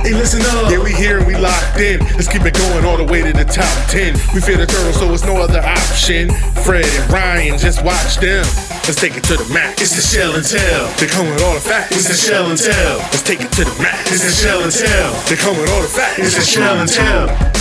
Hey, listen up. Yeah, we here and we locked in. Let's keep it going all the way to the top 10. We fear the turtles, so it's no other option. Fred and Ryan, just watch them. Let's take it to the max. It's the Shell and Tell. They come with all the facts. It's the Shell and Tell. Let's take it to the max. It's the Shell and Tell. They come with all the facts. It's the Shell and Tell.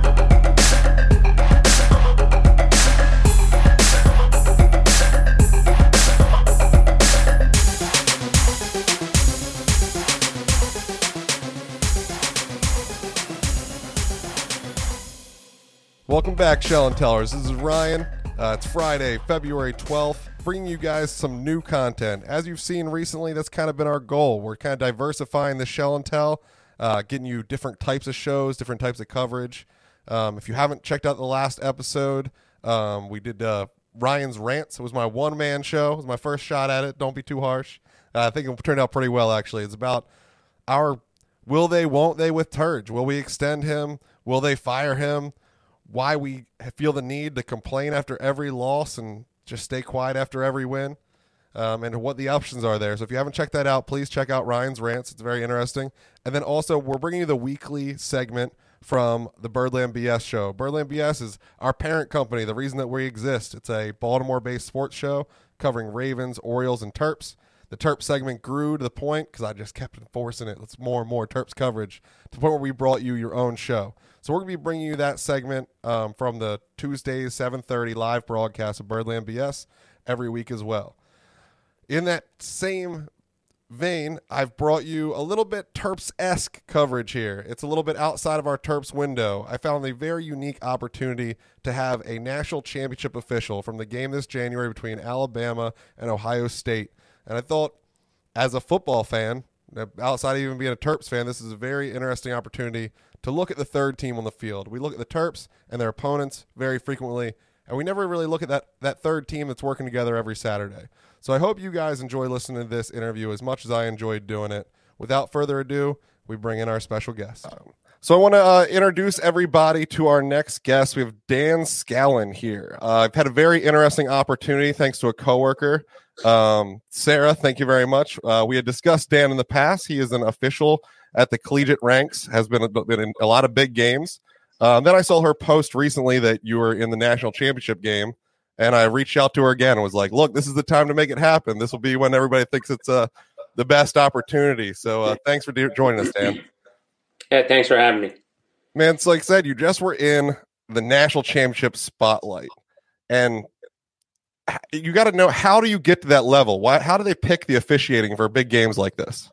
Welcome back, Shell and Tellers. This is Ryan. It's Friday, February 12th, bringing you guys some new content. As you've seen recently, that's kind of been our goal. We're kind of diversifying the Shell and Tell, getting you different types of shows, different types of coverage. If you haven't checked out the last episode, we did Ryan's Rants. It was my one-man show. It was my first shot at it. Don't be too harsh. I think it turned out pretty well, actually. It's about our will they, won't they with Turge. Will we extend him? Will they fire him? Why we feel the need to complain after every loss and just stay quiet after every win, and what the options are there. So if you haven't checked that out, please check out Ryan's Rants. It's very interesting. And then also, we're bringing you the weekly segment from the Birdland BS show. Birdland BS is our parent company, the reason that we exist. It's a Baltimore-based sports show covering Ravens, Orioles, and Terps. The Terps segment grew to the point, because I just kept enforcing it, it's more and more Terps coverage, to the point where we brought you your own show. So we're going to be bringing you that segment from the Tuesdays 7:30 live broadcast of Birdland BS every week as well. In that same vein, I've brought you a little bit Terps-esque coverage here. It's a little bit outside of our Terps window. I found a very unique opportunity to have a national championship official from the game this January between Alabama and Ohio State. And I thought, as a football fan, outside of even being a Terps fan, this is a very interesting opportunity to look at the third team on the field. We look at the Terps and their opponents very frequently, and we never really look at that third team that's working together every Saturday. So I hope you guys enjoy listening to this interview as much as I enjoyed doing it. Without further ado, we bring in our special guest. So I want to introduce everybody to our next guest. We have Dan Scallon here. I've had a very interesting opportunity thanks to a coworker. Sarah, thank you very much. We had discussed Dan in the past. He is an official at the collegiate ranks, has been in a lot of big games. Then I saw her post recently that you were in the national championship game, and I reached out to her again and was like, look, this is the time to make it happen. This will be when everybody thinks it's the best opportunity. So thanks for joining us, Dan. Yeah, thanks for having me. Man, it's like I said, you just were in the national championship spotlight, and you got to know, how do you get to that level? How do they pick the officiating for big games like this?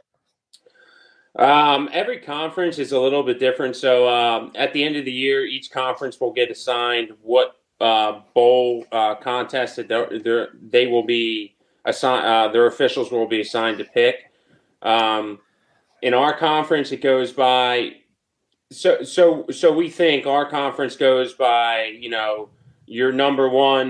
Every conference is a little bit different. So at the end of the year, each conference will get assigned what bowl contest that they will be assigned. Their officials will be assigned to pick. In our conference, it goes by. So we think our conference goes by, your number one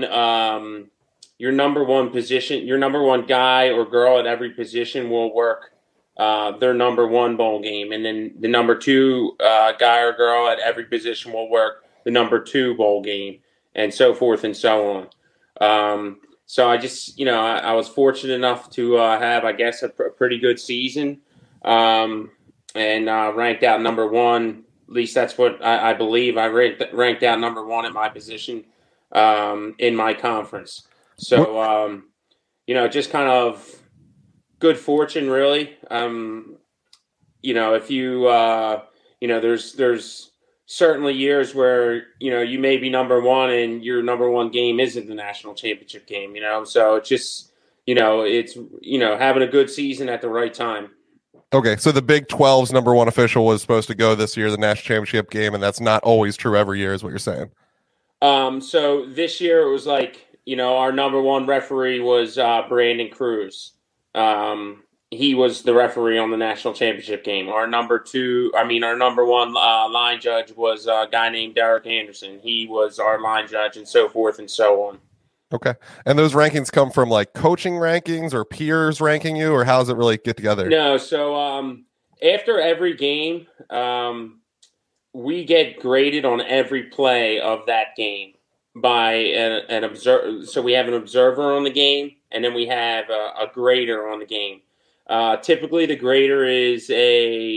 position, your number one guy or girl at every position will work their number one bowl game, and then the number two guy or girl at every position will work the number two bowl game, and so forth and so on. So I just, I was fortunate enough to have, I guess, a pretty good season, and ranked out number one. At least that's what I believe. I ranked out number one at my position in my conference. So, just kind of good fortune, really. If you, there's certainly years where, you may be number one and your number one game isn't the national championship game, so it's just, it's, having a good season at the right time. Okay, so the Big 12's number one official was supposed to go this year, the national championship game, and that's not always true every year, is what you're saying. So this year it was like, our number one referee was Brandon Cruz. He was the referee on the national championship game. Our number one line judge was a guy named Derek Anderson. He was our line judge, and so forth and so on. Okay. And those rankings come from like coaching rankings or peers ranking you, or how does it really get together? No. So after every game, we get graded on every play of that game by an observer. So we have an observer on the game, and then we have a grader on the game. Typically, the grader is a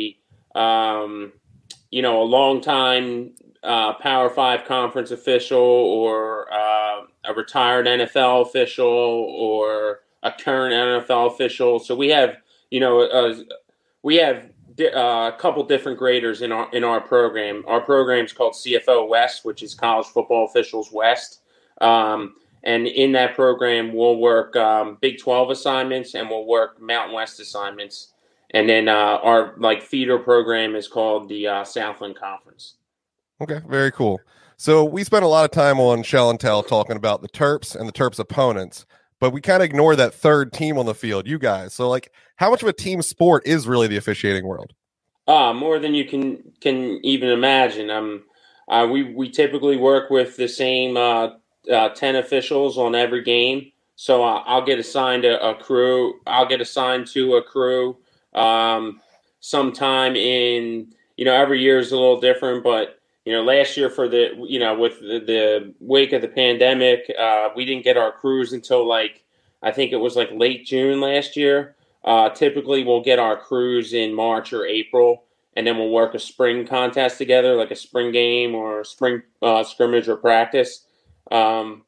a long time Power Five conference official, or a retired NFL official, or a current NFL official. So we have, we have a couple different graders in our program. Our program is called CFO West, which is College Football Officials West. And in that program, we'll work Big 12 assignments, and we'll work Mountain West assignments. And then our feeder program is called the Southland Conference. Okay, very cool. So we spent a lot of time on Shell and Tell talking about the Terps and the Terps opponents, but we kind of ignore that third team on the field, you guys. So, how much of a team sport is really the officiating world? More than you can even imagine. We typically work with the same 10 officials on every game. So I'll get assigned a crew. I'll get assigned to a crew sometime in, every year is a little different, but last year with the wake of the pandemic, we didn't get our crews until I think it was late June last year. Typically we'll get our crews in March or April, and then we'll work a spring contest together, like a spring game or a spring scrimmage or practice. What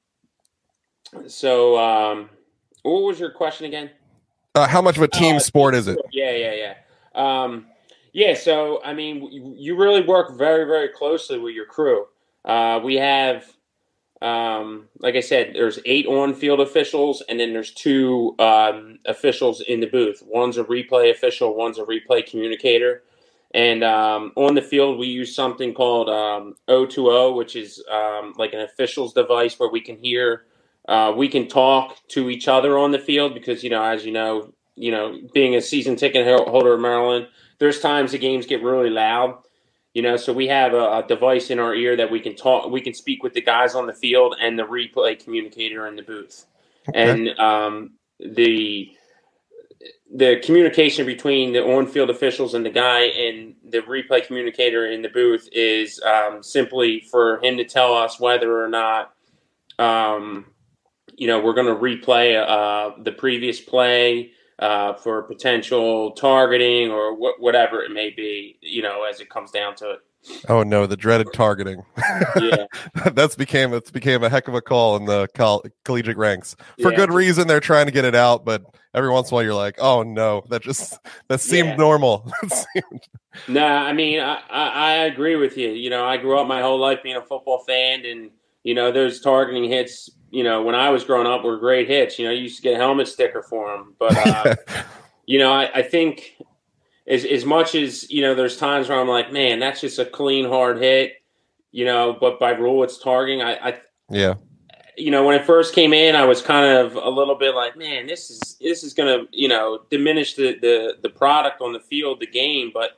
was your question again? How much of a team sport is it? Yeah. So, I mean, you really work very, very closely with your crew. We have, like I said, there's 8 on-field officials, and then there's 2 officials in the booth. One's a replay official, one's a replay communicator. And on the field, we use something called O2O, which is like an official's device where we can hear, we can talk to each other on the field because, as being a season ticket holder of Maryland, there's times the games get really loud, so we have a device in our ear that we can talk, we can speak with the guys on the field and the replay communicator in the booth. Okay. And the communication between the on-field officials and the guy and the replay communicator in the booth is simply for him to tell us whether or not, we're going to replay the previous play for potential targeting or whatever it may be, as it comes down to it. Oh no, the dreaded targeting. Yeah. It's became a heck of a call in the collegiate ranks. For good reason, they're trying to get it out, but every once in a while you're like, oh no, that seemed normal. No, I mean, I agree with you. I grew up my whole life being a football fan, and, those targeting hits, when I was growing up were great hits. You used to get a helmet sticker for them. But, I think as much as, there's times where I'm like, man, that's just a clean, hard hit, but by rule it's targeting. Yeah. When it first came in, I was kind of a little bit like, man, this is going to, diminish the product on the field, the game. But,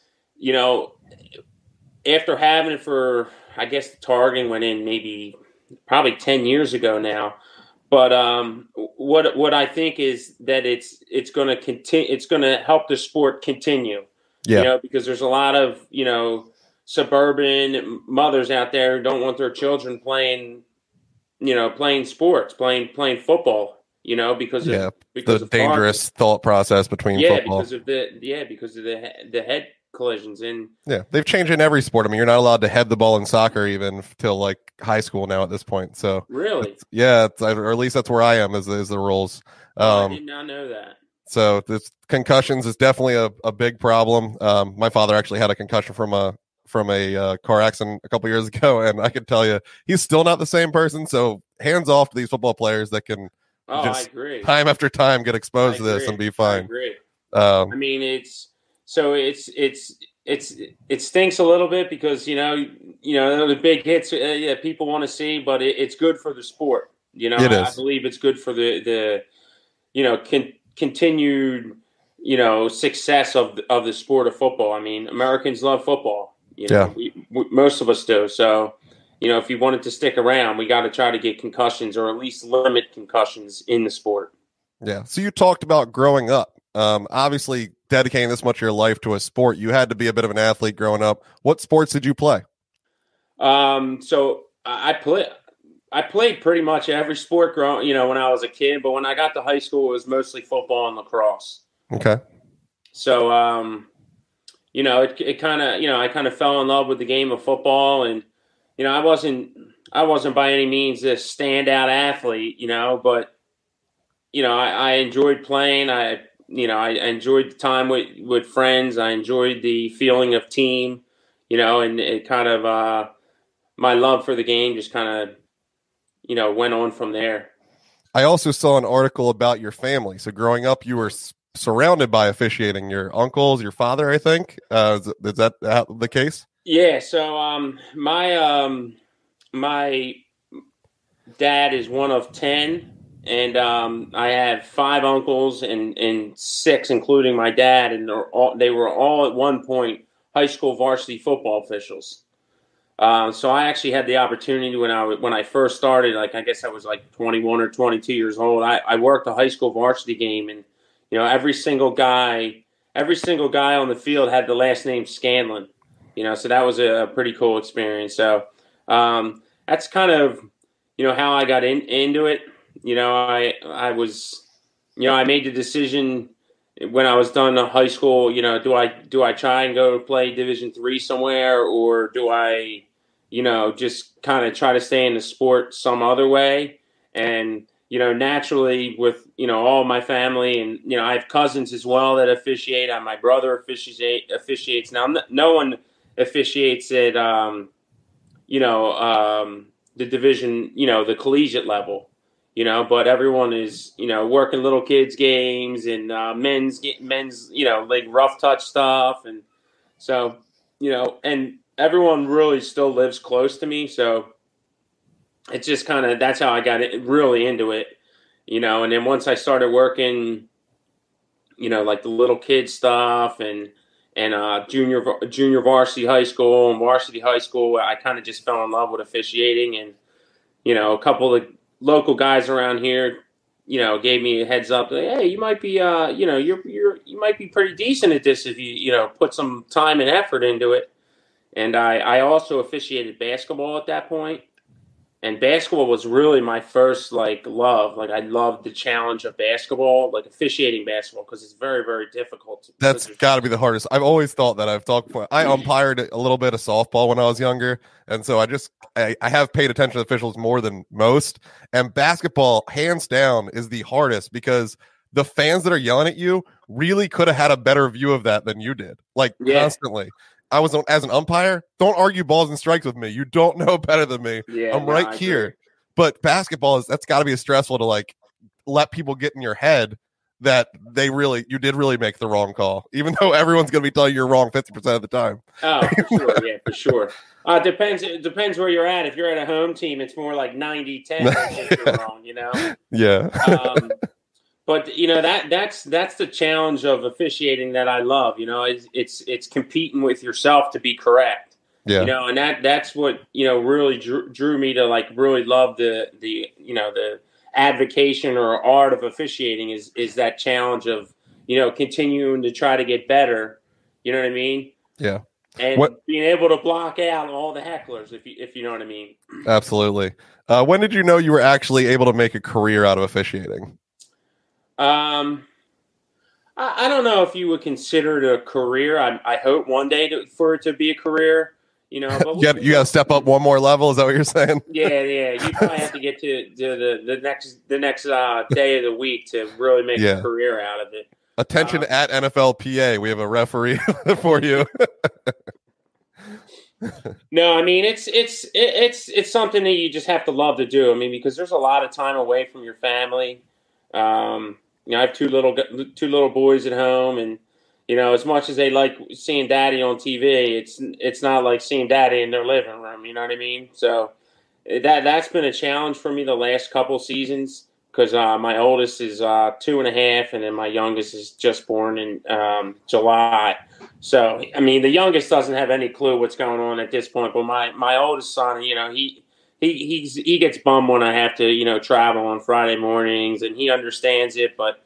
after having it for, I guess the targeting went in probably 10 years ago now. But what I think is that it's going to continue. It's going to help the sport continue. Yeah. Because there's a lot of suburban mothers out there who don't want their children playing sports, playing football. Because of the dangerous thought process between football. because of the head collisions and they've changed in every sport. I mean, you're not allowed to head the ball in soccer even till high school now at this point. So really, or at least that's where I am is the rules. I did not know that. So this concussions is definitely a big problem. My father actually had a concussion from a car accident a couple years ago, and I can tell you he's still not the same person. So hands off to these football players that can I agree. Time after time get exposed to this and be fine. I agree. I mean, it stinks a little bit because the big hits people want to see, but it's good for the sport. I believe it's good for the continued success of the sport of football. I mean, Americans love football. Most of us do. So if you wanted to stick around, we got to try to get concussions or at least limit concussions in the sport. Yeah. So you talked about growing up. Obviously, dedicating this much of your life to a sport, you had to be a bit of an athlete growing up. What sports did you play? So I played pretty much every sport when I was a kid, but when I got to high school, it was mostly football and lacrosse. Okay. So, it kind of, I kind of fell in love with the game of football. And, I wasn't by any means this standout athlete, but, I enjoyed playing. I enjoyed the time with friends. I enjoyed the feeling of team, and it kind of, my love for the game just kind of, went on from there. I also saw an article about your family. So growing up, you were surrounded by officiating. Your uncles, your father, I think. Is that the case? Yeah. So my dad is one of 10, and I have 5 uncles and 6, including my dad, and they were all at one point high school varsity football officials. So I actually had the opportunity when I first started, like I guess I was like 21 or 22 years old. I worked a high school varsity game, and every single guy on the field had the last name Scanlon. So that was a pretty cool experience. So that's kind of how I got into it. I was I made the decision when I was done in high school. Do I try and go play Division III somewhere, or do I just kind of try to stay in the sport some other way? And naturally with all my family, and I have cousins as well that officiate. My brother officiates now. No one officiates at the division, the collegiate level, but everyone is, working little kids games and men's, like rough touch stuff. And so, and everyone really still lives close to me. So it's just kind of, that's how I got really into it, and then once I started working, like the little kid stuff and junior varsity high school and varsity high school, I kind of just fell in love with officiating. And a couple of local guys around here gave me a heads up, like, hey, you might be you might be pretty decent at this if you put some time and effort into it. And I also officiated basketball at that point. And basketball was really my first love. Like I loved the challenge of basketball, like officiating basketball, because it's very, very difficult. That's got to be the hardest. I've always thought that. I've talked before. I umpired a little bit of softball when I was younger, and so I have paid attention to officials more than most. And basketball, hands down, is the hardest because the fans that are yelling at you really could have had a better view of that than you did. Constantly. As an umpire, don't argue balls and strikes with me. You don't know better than me. Yeah, I'm right here. But basketball that's got to be stressful to let people get in your head that you did really make the wrong call, even though everyone's going to be telling you you're wrong 50% of the time. Oh, for sure. Yeah, for sure. It depends where you're at. If you're at a home team, it's more like 90-10 if you're wrong, Yeah. But that's the challenge of officiating that I love. It's competing with yourself to be correct. Yeah. And that's what really drew me to really love the advocation or art of officiating is that challenge of continuing to try to get better. You know what I mean? Yeah. And being able to block out all the hecklers, if you know what I mean. Absolutely. When did you know you were actually able to make a career out of officiating? I don't know if you would consider it a career. I hope one day for it to be a career. But you got to step up one more level. Is that what you're saying? Yeah. You probably have to get to the next day of the week to really make a career out of it. Attention at NFLPA. We have a referee for you. No, I mean it's something that you just have to love to do. I mean, because there's a lot of time away from your family. I have two little boys at home, and as much as they like seeing Daddy on TV, it's not like seeing Daddy in their living room. You know what I mean? So that's been a challenge for me the last couple seasons because my oldest is 2.5, and then my youngest is just born in July. So I mean, the youngest doesn't have any clue what's going on at this point, but my oldest son, he gets bummed when I have to, travel on Friday mornings, and he understands it. But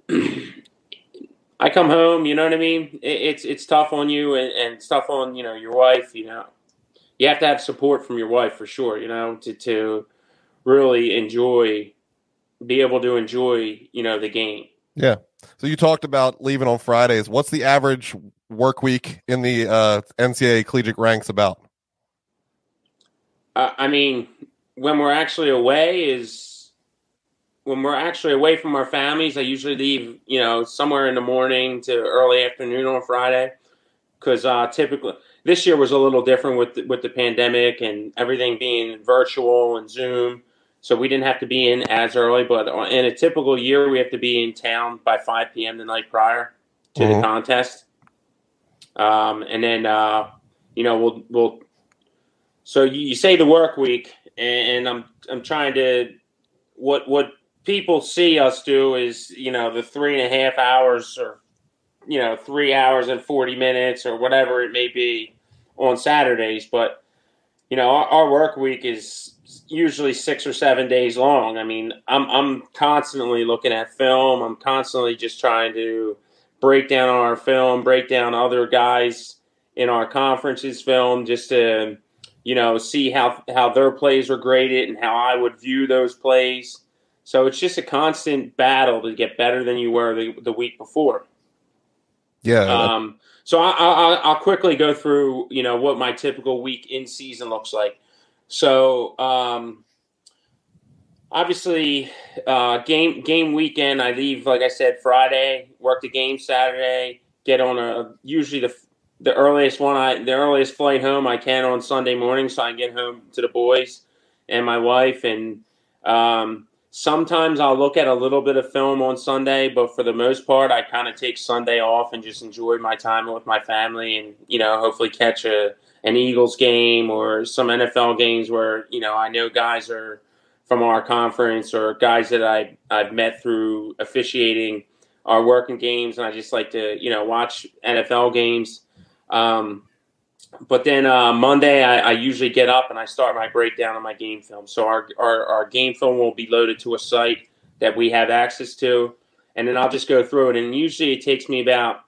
I come home, you know what I mean? It's tough on you, and it's tough on your wife. You have to have support from your wife for sure. To really be able to enjoy the game. Yeah. So you talked about leaving on Fridays. What's the average work week in the NCAA collegiate ranks about? I mean, when we're actually away from our families, I usually leave, somewhere in the morning to early afternoon on Friday. Because typically this year was a little different with the pandemic and everything being virtual and Zoom. So we didn't have to be in as early, but in a typical year, we have to be in town by 5 p.m. the night prior to the contest. And then, we'll. So you say the work week, and I'm trying to what people see us do is the 3.5 hours or 3 hours and 40 minutes or whatever it may be on Saturdays. But, our work week is usually 6 or 7 days long. I mean, I'm constantly looking at film. I'm constantly just trying to break down our film, break down other guys in our conference's film, just to, see how their plays were graded and how I would view those plays. So it's just a constant battle to get better than you were the week before. Yeah. So I'll quickly go through, what my typical week in season looks like. So obviously, game weekend, I leave, like I said, Friday, work the game Saturday, get on usually the earliest flight home I can on Sunday morning, so I can get home to the boys and my wife. And sometimes I'll look at a little bit of film on Sunday, but for the most part, I kind of take Sunday off and just enjoy my time with my family and, hopefully catch an Eagles game or some NFL games where, I know guys are from our conference or guys that I've met through officiating are working games, and I just like to, watch NFL games. But then Monday, I usually get up and I start my breakdown of my game film. So our game film will be loaded to a site that we have access to, and then I'll just go through it. And usually it takes me about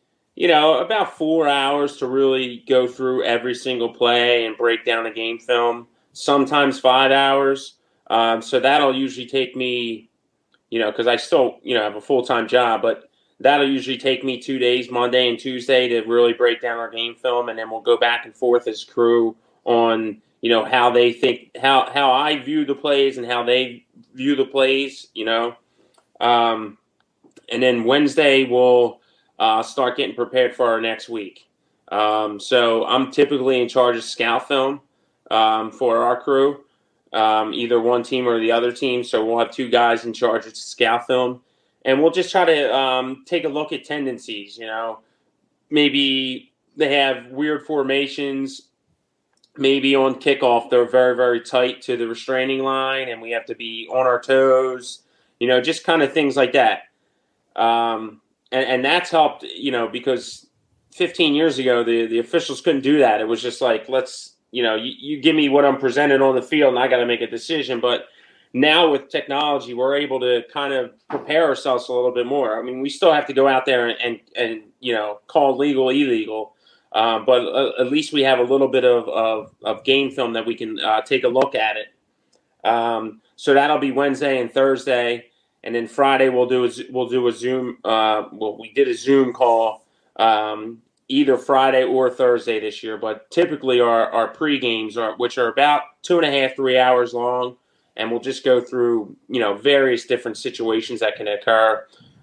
4 hours to really go through every single play and break down a game film. Sometimes 5 hours. So that'll usually take me, because I still have a full-time job, but that'll usually take me 2 days, Monday and Tuesday, to really break down our game film, and then we'll go back and forth as crew on, how they think, how I view the plays and how they view the plays, And then Wednesday we'll start getting prepared for our next week. So I'm typically in charge of scout film for our crew, either one team or the other team. So we'll have 2 guys in charge of scout film. And we'll just try to take a look at tendencies, Maybe they have weird formations. Maybe on kickoff, they're very, very tight to the restraining line, and we have to be on our toes, just kind of things like that. And that's helped, because 15 years ago, the officials couldn't do that. It was just like, let's, you give me what I'm presented on the field, and I got to make a decision. But now with technology, we're able to kind of prepare ourselves a little bit more. I mean, we still have to go out there and call legal, illegal, but at least we have a little bit of game film that we can take a look at it. So that'll be Wednesday and Thursday, and then Friday we'll do a Zoom. We did a Zoom call either Friday or Thursday this year, but typically our pre-games which are about 2.5, 3 hours long. And we'll just go through, various different situations that can occur.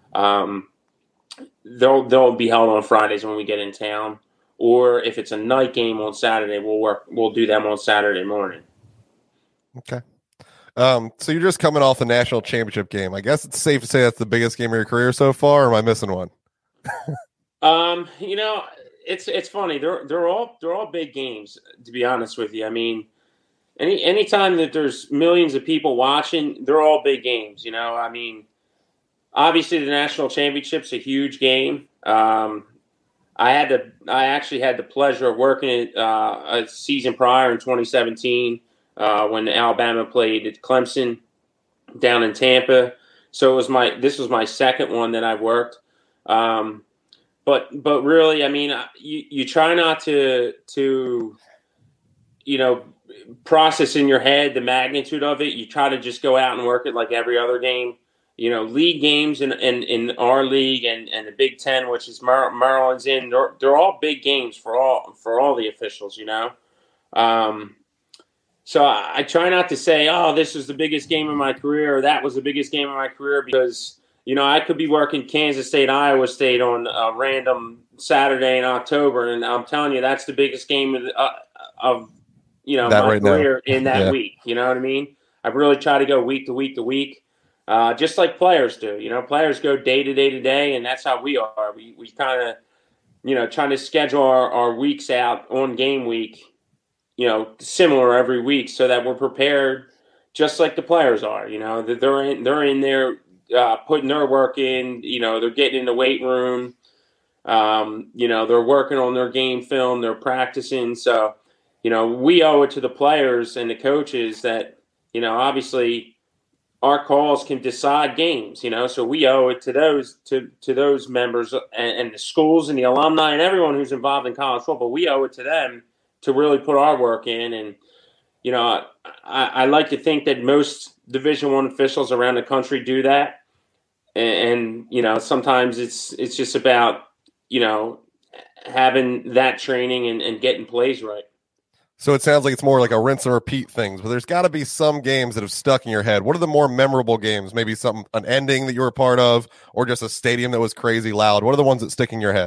They'll be held on Fridays when we get in town, or if it's a night game on Saturday, we'll do them on Saturday morning. Okay. So you're just coming off a national championship game. I guess it's safe to say that's the biggest game of your career so far, or am I missing one? It's funny. They're all big games, to be honest with you. I mean, Anytime that there's millions of people watching, they're all big games, I mean, obviously the national championship's a huge game. I actually had the pleasure of working it a season prior in 2017 when Alabama played at Clemson down in Tampa. So this was my second one that I've worked. But really, I mean, you try not to process in your head the magnitude of it. You try to just go out and work it like every other game. league games in our league and the Big Ten, which is Maryland's in. They're all big games for all the officials. So I try not to say, oh, this was the biggest game of my career, or that was the biggest game of my career, because I could be working Kansas State, Iowa State on a random Saturday in October, and I'm telling you that's the biggest game of my career in that week. You know what I mean? I really try to go week to week to week. Just like players do. Players go day to day to day, and that's how we are. We kind of, trying to schedule our weeks out on game week, similar every week, so that we're prepared just like the players are. They're in there putting their work in. They're getting in the weight room. They're working on their game film. They're practicing. So, we owe it to the players and the coaches that, obviously – our calls can decide games, so we owe it to those members and the schools and the alumni and everyone who's involved in college football. We owe it to them to really put our work in. And, I like to think that most Division I officials around the country do that. And sometimes it's just about, having that training and getting plays right. So it sounds like it's more like a rinse and repeat things, but there's got to be some games that have stuck in your head. What are the more memorable games? Maybe an ending that you were a part of, or just a stadium that was crazy loud. What are the ones that stick in your head?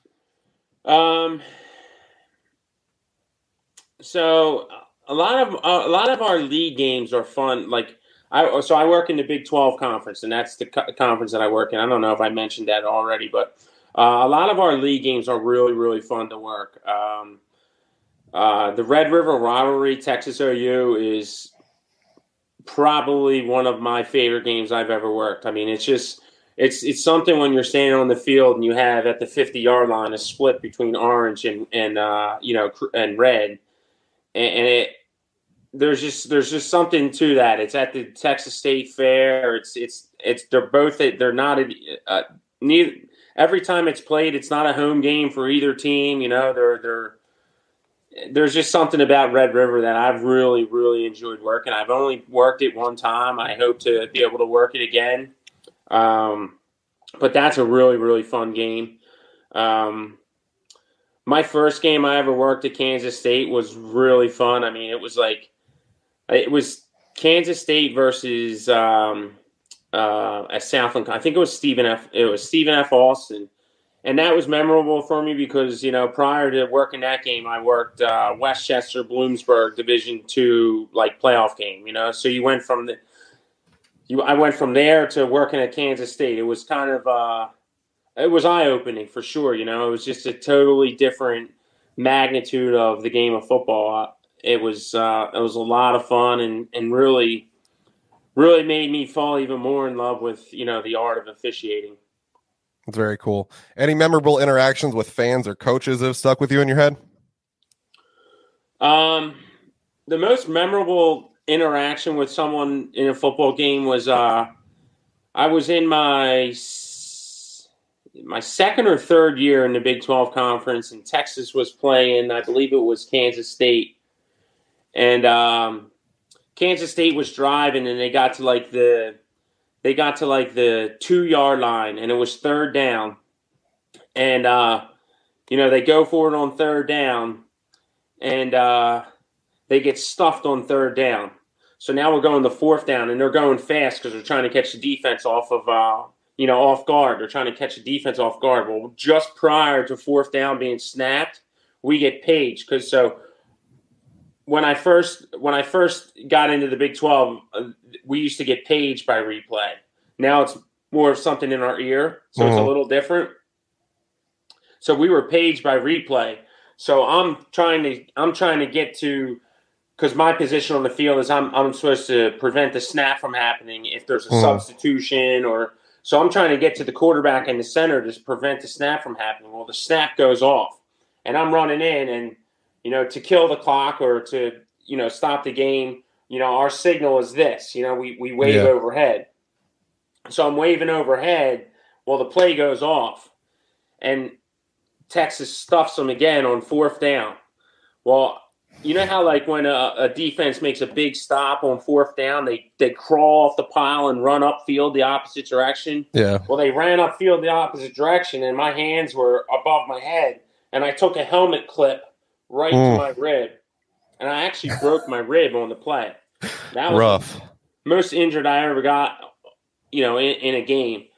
So a lot of our league games are fun. Like I work in the Big 12 conference, and that's the conference that I work in. I don't know if I mentioned that already, but a lot of our league games are really, really fun to work. The Red River Rivalry, Texas OU, is probably one of my favorite games I've ever worked. I mean, it's something when you're standing on the field and you have at the 50-yard line a split between orange and red, and there's just something to that. It's at the Texas State Fair. They're not neither. Every time it's played, it's not a home game for either team. There's just something about Red River that I've really, really enjoyed working. I've only worked it one time. I hope to be able to work it again. But that's a really, really fun game. My first game I ever worked at Kansas State was really fun. I mean, it was Kansas State versus at Southland. I think it was Stephen F. Austin. And that was memorable for me because, prior to working that game, I worked Westchester, Bloomsburg, Division II, playoff game, So you went from I went from there to working at Kansas State. It was kind of it was eye-opening for sure, It was just a totally different magnitude of the game of football. It was a lot of fun and really, really made me fall even more in love with, the art of officiating. It's very cool. Any memorable interactions with fans or coaches that have stuck with you in your head? The most memorable interaction with someone in a football game was I was in my second or third year in the Big 12 conference, and Texas was playing, I believe it was Kansas State. And Kansas State was driving, and they got to the 2-yard line, and it was third down. And, they go for it on third down, and they get stuffed on third down. So now we're going to fourth down, and they're going fast because they're trying to catch the defense off of, off guard. They're trying to catch the defense off guard. Well, just prior to fourth down being snapped, we get paged. When I first got into the Big 12, we used to get paged by replay. Now it's more of something in our ear, so It's a little different. So we were paged by replay. So I'm trying to get to, because my position on the field is I'm supposed to prevent the snap from happening if there's a substitution so I'm trying to get to the quarterback and the center to prevent the snap from happening. Well, the snap goes off, and I'm running in and. To kill the clock or to, stop the game, our signal is this, we wave overhead. So I'm waving overhead. Well, the play goes off, and Texas stuffs them again on fourth down. Well, You know how like when a defense makes a big stop on fourth down, they crawl off the pile and run upfield the opposite direction. Yeah. Well, they ran upfield the opposite direction, and my hands were above my head, and I took a helmet clip right to my rib, and I actually broke my rib on the play. That was rough. The most injured I ever got, in a game.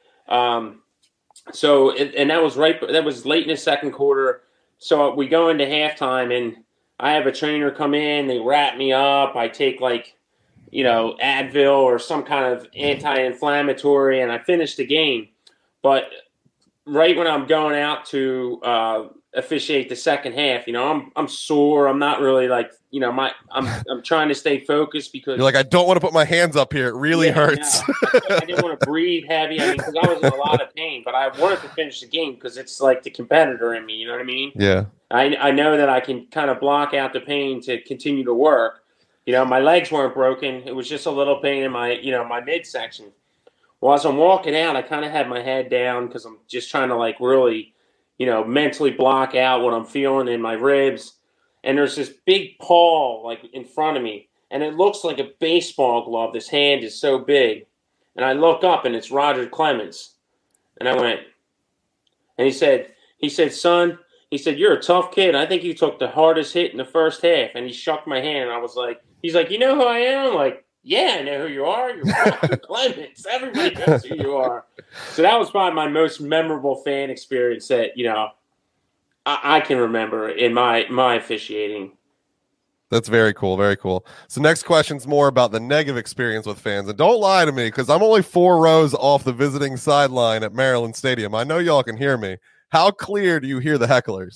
So that was That was late in the second quarter. So we go into halftime, and I have a trainer come in. They wrap me up. I take Advil or some kind of anti-inflammatory, and I finish the game. But right when I'm going out to officiate the second half, I'm sore. I'm not really I'm trying to stay focused because you're like, I don't want to put my hands up here. It really hurts. I didn't want to breathe heavy. Because I was in a lot of pain, but I wanted to finish the game because it's like the competitor in me. You know what I mean? Yeah. I know that I can kind of block out the pain to continue to work. My legs weren't broken. It was just a little pain in my, my midsection. Well, as I'm walking out, I kind of had my head down because I'm just trying to really, mentally block out what I'm feeling in my ribs. And there's this big paw in front of me, and it looks like a baseball glove. This hand is so big. And I look up, and it's Roger Clemens. And I went, and he said, son, he said, you're a tough kid. I think you took the hardest hit in the first half. And he shook my hand. And I was like, he's like, you know who I am? I'm like, yeah, I know who you are. You're Roger Clemens. Everybody knows who you are. So that was probably my most memorable fan experience that, I can remember in my officiating. That's very cool. Very cool. So next question's more about the negative experience with fans. And don't lie to me, because I'm only 4 rows off the visiting sideline at Maryland Stadium. I know y'all can hear me. How clear do you hear the hecklers?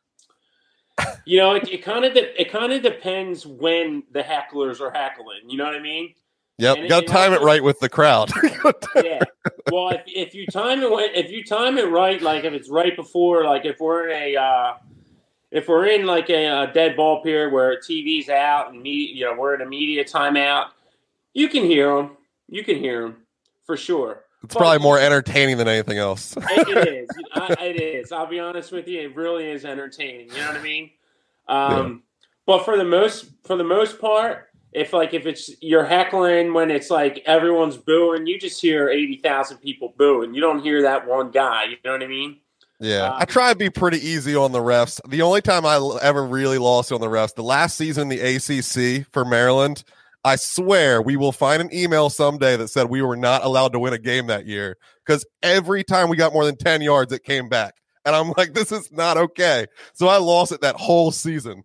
It kind of depends when the hecklers are heckling. You know what I mean? Yep, you got to time it right with the crowd. Yeah. Well, if you time it right, like if it's right before, like if we're in a dead ball period where TV's out and we're in a media timeout, you can hear them. You can hear them for sure. It's probably more entertaining than anything else. It is. It is. I'll be honest with you. It really is entertaining. You know what I mean? But for the most part, if it's you're heckling when it's like everyone's booing, you just hear 80,000 people booing. You don't hear that one guy. You know what I mean? Yeah, I try to be pretty easy on the refs. The only time I ever really lost on the refs, the last season in the ACC for Maryland, I swear we will find an email someday that said we were not allowed to win a game that year because every time we got more than 10 yards, it came back. And I'm like, this is not okay. So I lost it that whole season.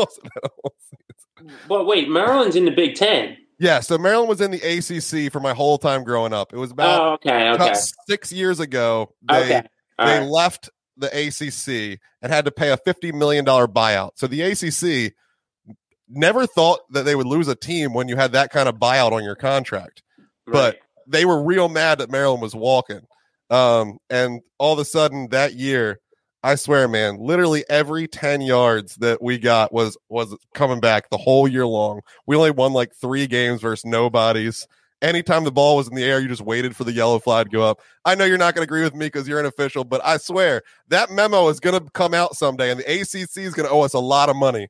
But wait, Maryland's in the Big Ten. Yeah, so Maryland was in the ACC for my whole time growing up. It was about okay. 6 years ago. They left the ACC and had to pay a $50 million buyout. So the ACC never thought that they would lose a team when you had that kind of buyout on your contract. Right. But they were real mad that Maryland was walking. And all of a sudden that year, I swear, man, literally every 10 yards that we got was coming back the whole year long. We only won 3 games versus nobodies. Anytime the ball was in the air, you just waited for the yellow flag to go up. I know you're not going to agree with me because you're an official, but I swear that memo is going to come out someday, and the ACC is going to owe us a lot of money.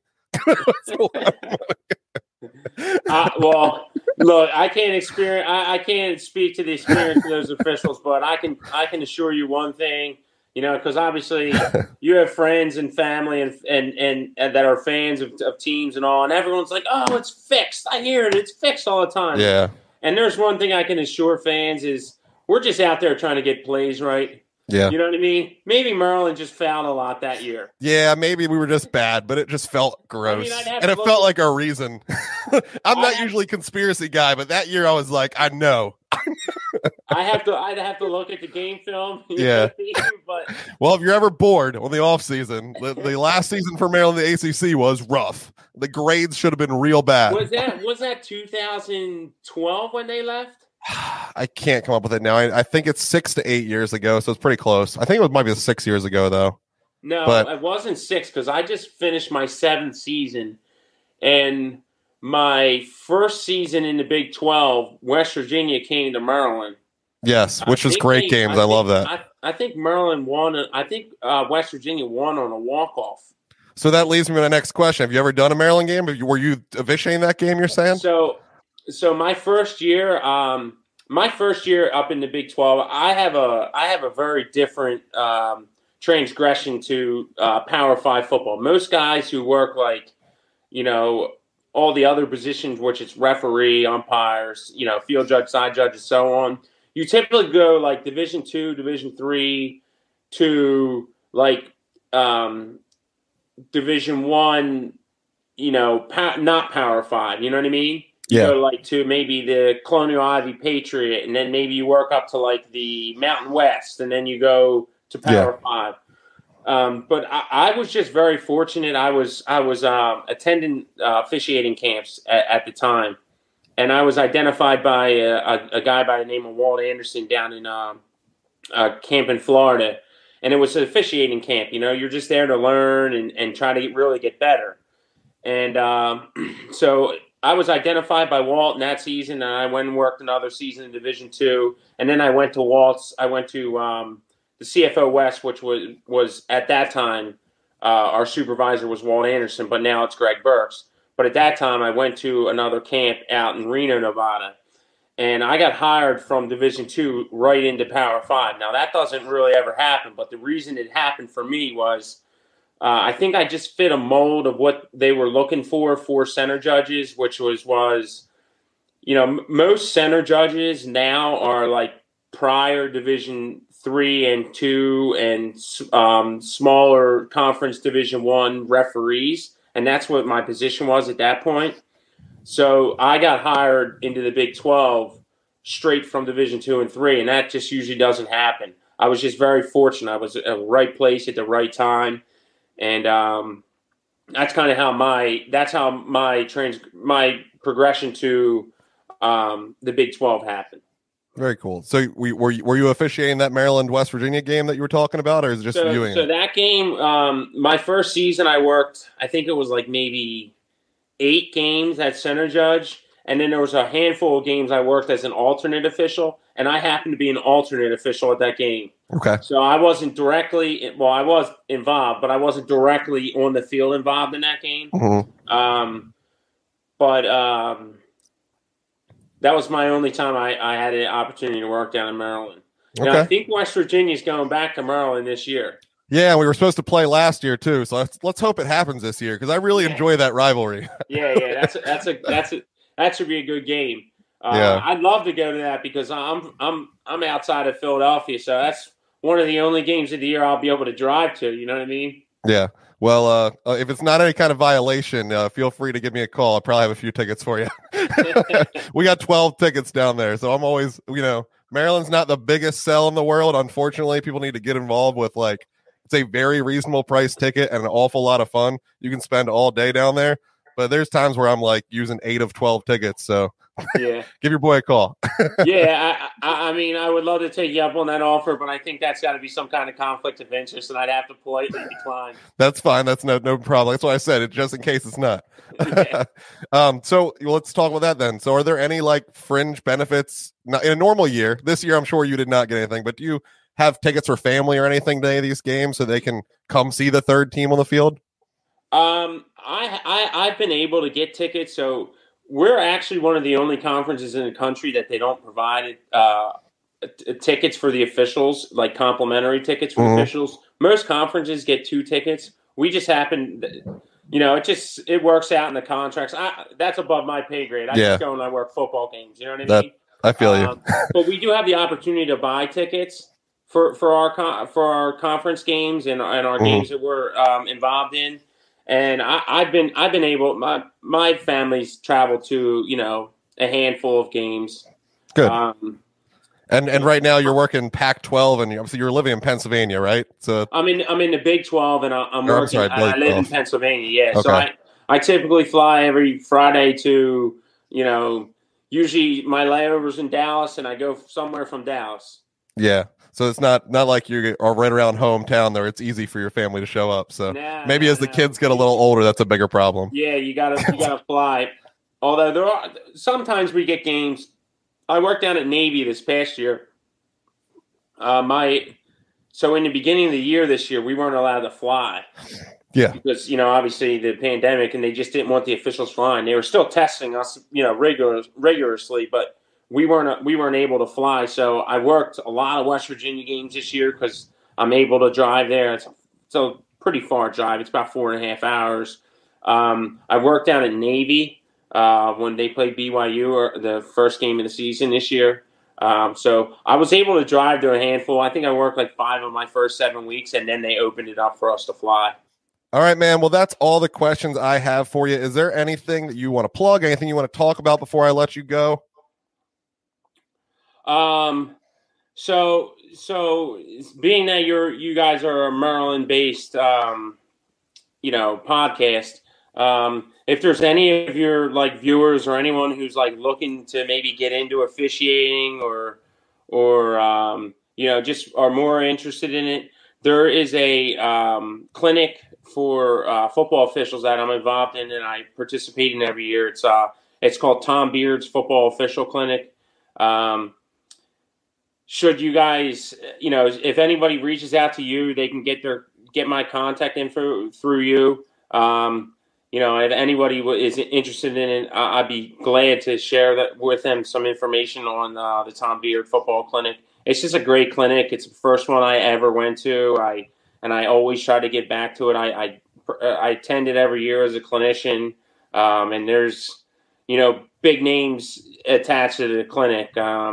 Well, look, I can't speak to the experience of those officials, but I can assure you one thing, because obviously you have friends and family and that are fans of teams and all, and everyone's like, oh, it's fixed. I hear it. It's fixed all the time. Yeah. And there's one thing I can assure fans is we're just out there trying to get plays right. Yeah. You know what I mean? Maybe Maryland just fouled a lot that year. Yeah, maybe we were just bad, but it just felt gross. And it felt like a reason. I'm not usually a conspiracy guy, but that year I was like, I know. I'd have to look at the game film. Yeah. But well, if you're ever bored on the off season, the last season for Maryland, the ACC was rough. The grades should have been real bad. Was that 2012 when they left? I can't come up with it now. I think it's 6 to 8 years ago, so it's pretty close. I think it might be 6 years ago, though. No, it wasn't 6 because I just finished my 7th season. And my first season in the Big 12, West Virginia came to Maryland. Yes, which was great games. I love that. I think Maryland won. I think West Virginia won on a walk-off. So that leads me to the next question. Have you ever done a Maryland game? Were you officiating that game, you're saying? So my first year up in the Big 12, I have a very different transgression to Power 5 football. Most guys who work like, all the other positions, which is referee, umpires, field judge, side judge, and so on, you typically go like Division 2, Division 3 to like Division 1, not Power 5, you know what I mean? You go like to maybe the Colonial Ivy Patriot, and then maybe you work up to like the Mountain West, and then you go to Power 5. But I was just very fortunate. I was attending officiating camps at the time, and I was identified by a guy by the name of Walt Anderson down in camp in Florida, and it was an officiating camp. You're just there to learn and try to really get better. And so I was identified by Walt in that season, and I went and worked another season in Division II, and then I went to Walt's. I went to the CFO West, which was at that time our supervisor was Walt Anderson, but now it's Greg Burks. But at that time, I went to another camp out in Reno, Nevada, and I got hired from Division II right into Power 5. Now, that doesn't really ever happen, but the reason it happened for me was I think I just fit a mold of what they were looking for center judges, which was most center judges now are like prior Division 3 and 2 and smaller conference Division 1 referees, and that's what my position was at that point. So I got hired into the Big 12 straight from Division 2 and 3, and that just usually doesn't happen. I was just very fortunate. I was at the right place at the right time, and that's kind of how my progression to the Big 12 happened. Very cool. So were you officiating that Maryland West Virginia game that you were talking about, or is it just viewing it? So that game, my first season, I worked. I think it was like maybe 8 games at center judge, and then there was a handful of games I worked as an alternate official, and I happened to be an alternate official at that game. Okay. So I wasn't directly. Well, I was involved, but I wasn't directly on the field involved in that game. Mm-hmm. That was my only time I had an opportunity to work down in Maryland. Okay. Now, I think West Virginia is going back to Maryland this year. Yeah, we were supposed to play last year too, so let's hope it happens this year because I really enjoy that rivalry. Yeah, that should be a good game. I'd love to go to that because I'm outside of Philadelphia, so that's one of the only games of the year I'll be able to drive to. You know what I mean? Yeah. Well, if it's not any kind of violation, feel free to give me a call. I'll probably have a few tickets for you. We got 12 tickets down there, so I'm always, Maryland's not the biggest sell in the world. Unfortunately, people need to get involved with it's a very reasonable price ticket and an awful lot of fun. You can spend all day down there, but there's times where I'm using 8 of 12 tickets. So yeah, give your boy a call. Yeah, I mean, I would love to take you up on that offer, but I think that's got to be some kind of conflict of interest, and I'd have to politely decline. That's fine. That's no problem. That's why I said it, just in case it's not. Yeah. So let's talk about that then. So are there any fringe benefits in a normal year? This year, I'm sure you did not get anything, but do you have tickets for family or anything to any of these games so they can come see the third team on the field? I've been able to get tickets, so we're actually one of the only conferences in the country that they don't provide tickets for the officials, like complimentary tickets for officials. Most conferences get 2 tickets. We just happen, it works out in the contracts. That's above my pay grade. I just go and I work football games. You know what I mean? I feel you. But we do have the opportunity to buy tickets for our conference games and our games that we're involved in. And I've been able. My family's traveled to a handful of games. Good. And right now you're working Pac-12, and obviously you're living in Pennsylvania, right? So I'm in the Big 12, and I'm working. I live in Pennsylvania. Yeah, okay. So I typically fly every Friday to usually my layovers in Dallas, and I go somewhere from Dallas. Yeah. So it's not like you are right around hometown there. It's easy for your family to show up. So maybe as the kids get a little older, that's a bigger problem. Yeah, you gotta fly. Although sometimes we get games. I worked down at Navy this past year. So in the beginning of the year this year, we weren't allowed to fly. Yeah. Because, obviously the pandemic, and they just didn't want the officials flying. They were still testing us, rigorously, but we weren't able to fly. So I worked a lot of West Virginia games this year because I'm able to drive there. It's a pretty far drive. It's about 4.5 hours. I worked down at Navy when they played BYU or the first game of the season this year. So I was able to drive to a handful. I think I worked like 5 of my first 7 weeks, and then they opened it up for us to fly. All right, man. Well, that's all the questions I have for you. Is there anything that you want to plug, anything you want to talk about before I let you go? So being that you guys are a Maryland-based, podcast, if there's any of your like viewers or anyone who's like looking to maybe get into officiating or just are more interested in it, there is a clinic for football officials that I'm involved in and I participate in every year. It's called Tom Beard's Football Official Clinic. Should you guys, if anybody reaches out to you, they can get my contact info through you. If anybody is interested in it, I'd be glad to share that with them, some information on the Tom Beard Football Clinic. It's just a great clinic. It's the first one I ever went to. I always try to get back to it. I attend it every year as a clinician, and there's big names attached to the clinic.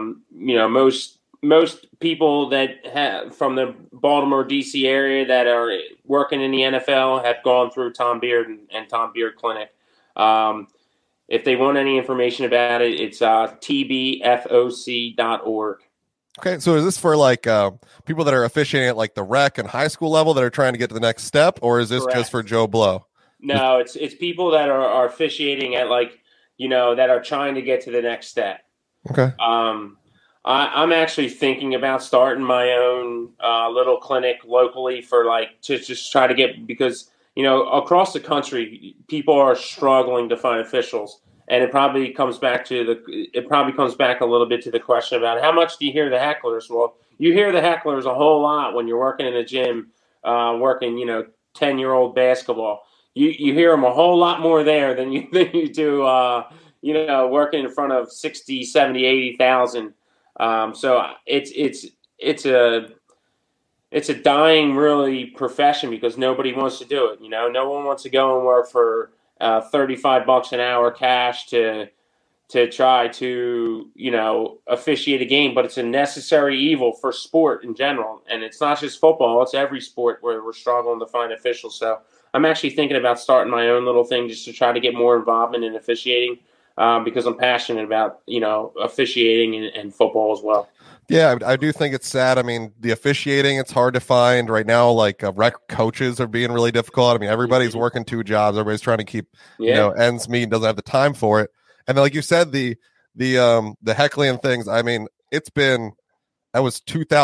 Most people that have from the Baltimore, D.C. area that are working in the NFL have gone through Tom Beard and Tom Beard Clinic. If they want any information about it, it's tbfoc.org. Okay, so is this for like people that are officiating at like the rec and high school level that are trying to get to the next step, or is this Correct. Just for Joe Blow? No, it's people that are officiating at that are trying to get to the next step. Okay. I'm actually thinking about starting my own little clinic locally for to just try to get, because across the country people are struggling to find officials, and it probably comes back a little bit to the question about how much do you hear the hecklers? Well, you hear the hecklers a whole lot when you're working in a gym, working 10-year-old basketball. You hear them a whole lot more there than you do working in front of 60, 70, 80,000. So it's a dying really profession because nobody wants to do it. No one wants to go and work for $35 an hour cash to try to officiate a game, but it's a necessary evil for sport in general. And it's not just football; it's every sport where we're struggling to find officials. So I'm actually thinking about starting my own little thing just to try to get more involvement in officiating. Because I'm passionate about, officiating and football as well. Yeah, I do think it's sad. I mean, the officiating, it's hard to find right now. Like rec coaches are being really difficult. I mean, everybody's working 2 jobs. Everybody's trying to keep, ends meet and doesn't have the time for it. And then, like you said, the heckling things, I mean, that was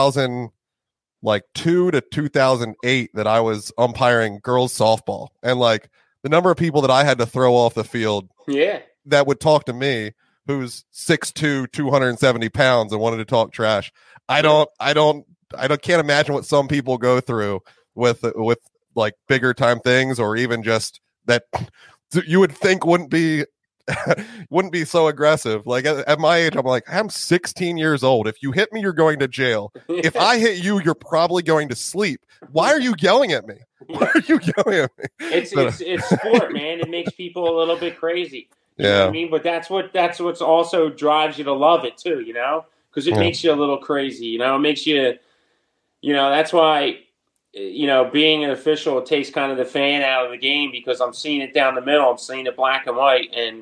2002 to 2008 that I was umpiring girls softball. And like the number of people that I had to throw off the field. Yeah. That would talk to me, who's 6'2", 270 pounds, and wanted to talk trash. I can't imagine what some people go through with like bigger time things, or even just that you would think wouldn't be so aggressive. Like at my age, I'm like, I'm 16 years old. If you hit me, you're going to jail. If I hit you, you're probably going to sleep. Why are you yelling at me? Why are you yelling at me? It's sport, man. It makes people a little bit crazy. You know what I mean? But that's what's also drives you to love it too, because it makes you a little crazy, it makes you, that's why, being an official, it takes kind of the fan out of the game, because I'm seeing it down the middle. I'm seeing it black and white. And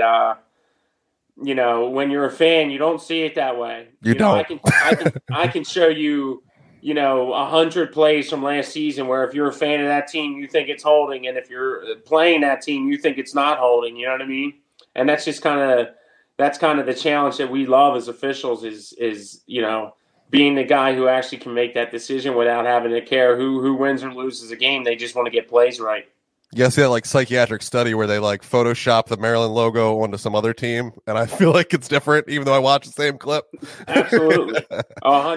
when you're a fan, you don't see it that way. You don't. I can show you, 100 plays from last season where if you're a fan of that team, you think it's holding. And if you're playing that team, you think it's not holding. You know what I mean? And that's just kind of the challenge that we love as officials is being the guy who actually can make that decision without having to care who wins or loses a game. They just want to get plays right. You see that like psychiatric study where they like Photoshop the Maryland logo onto some other team, and I feel like it's different even though I watch the same clip. Absolutely.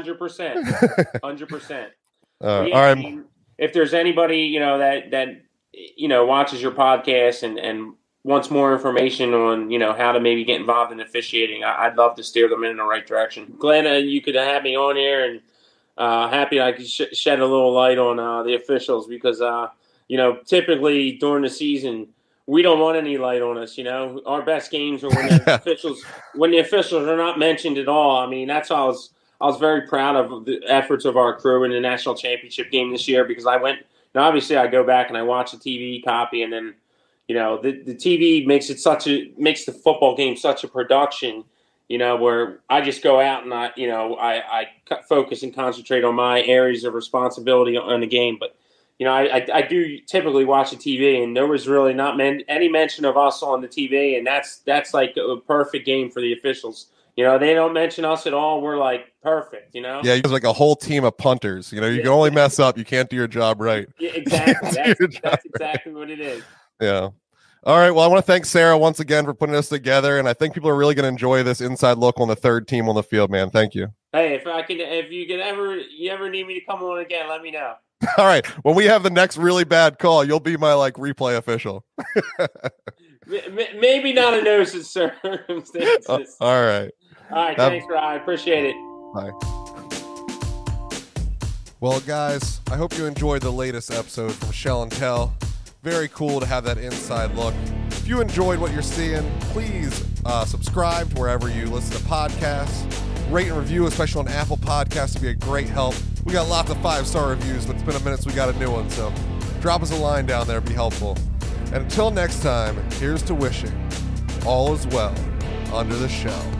100%. 100%. All right. I mean, if there's anybody, that watches your podcast and wants more information on, how to maybe get involved in officiating, I'd love to steer them in the right direction. Glad you could have me on here, and happy I could shed a little light on the officials because, typically during the season, we don't want any light on us. Our best games are when the officials are not mentioned at all. I mean, that's how I was very proud of the efforts of our crew in the national championship game this year because I went. Now, obviously, I go back and I watch the TV copy, and then the TV makes the football game such a production. Where I just go out and I focus and concentrate on my areas of responsibility on the game, but. I do typically watch the TV, and there was really not any mention of us on the TV, and that's like a perfect game for the officials. They don't mention us at all. We're like perfect, Yeah, you're like a whole team of punters. You can only mess up. You can't do your job right. Yeah, exactly. That's exactly what it is. Yeah. All right. Well, I want to thank Sarah once again for putting us together, and I think people are really going to enjoy this inside look on the third team on the field, man. Thank you. Hey, if you ever need me to come on again, let me know. All right. When we have the next really bad call, you'll be my replay official. Maybe not in those circumstances. All right. All right. Thanks, Ryan. Appreciate it. Bye. Well, guys, I hope you enjoyed the latest episode from Shell and Tell. Very cool to have that inside look. If you enjoyed what you're seeing, please subscribe to wherever you listen to podcasts. Rate and review, especially on Apple Podcasts, would be a great help. We got lots of 5-star reviews, but it's been a minute since we got a new one, so drop us a line down there. It'd be helpful. And until next time, here's to wishing all is well under the shell.